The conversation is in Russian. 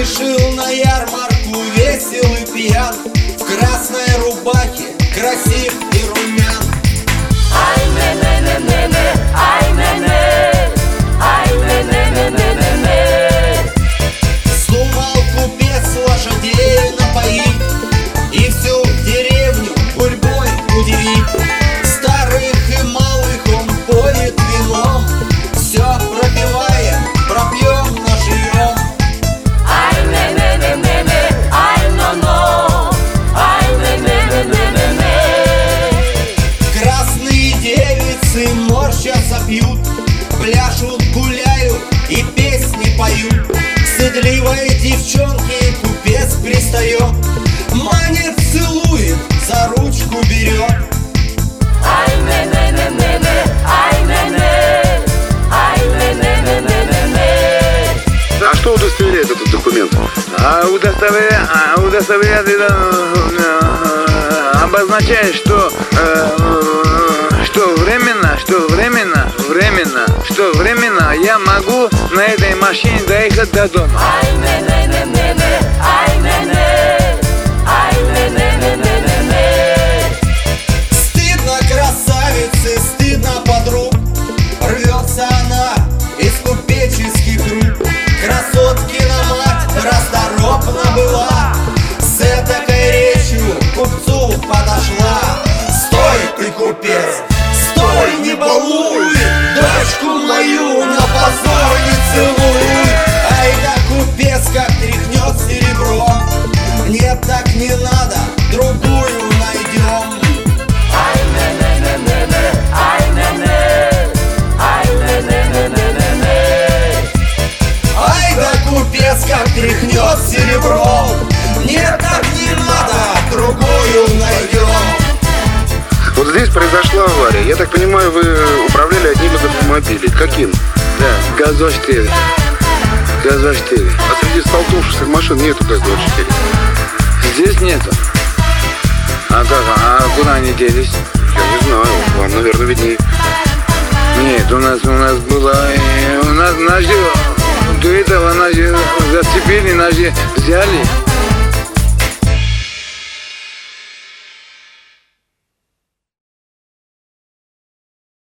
спешил на ярмарку, весел и пьян, в красной рубахе, красив и румян. Ай, не-не-не-не-не, ай, не-не, ай, не-не-не-не-не. Сумал купец лошадей напоить и всю деревню гурьбой удивить. Старых и малых он поет вином, все пропиваем, пропьем, наживем. Ай, не-не-не-не-не, ай, но-но, ай, не-не-не-не-не-не. Красные девицы морщатся, пьют, пляшут, гуляют и песни поют. К седливой девчонке купец пристает, манит, целует, за ручку берет. Ай, не-не-не-не-не, ай, не-не, ай, не-не-не-не-не-не. А что удостоверяет этот документ? Удостоверяет обозначает, что временно я могу на этой машине доехать до дома. Ай, не-не-не-не-не, ай, не-не, ай, не-не-не-не-не-не. Стыдно красавице, стыдно подруг, рвется она из купеческих рук. Красоткина мать расторопна была, с этакой речью к купцу подошла. Стой ты, купец, стой, не балуй, дочку мою на позор не целуй. Ай да купец как тряхнет серебром, нет, так не надо, другую найдем. Ай, не-не-не-не-не, ай, не-не, ай, не-не-не-не-не-не. Ай да купец как тряхнет серебром, нет, так не надо, другую найдем. Вот здесь произошла авария. Я так понимаю, вы управляли одним из автомобилей. Каким? Да, ГАЗ-24. ГАЗ-24. А среди столкнувшихся машин нету ГАЗ-24. Здесь нету. А как? А куда они делись? Я не знаю, вам, наверное, виднее. Нет, у нас было... У нас до этого нас зацепили, нас взяли.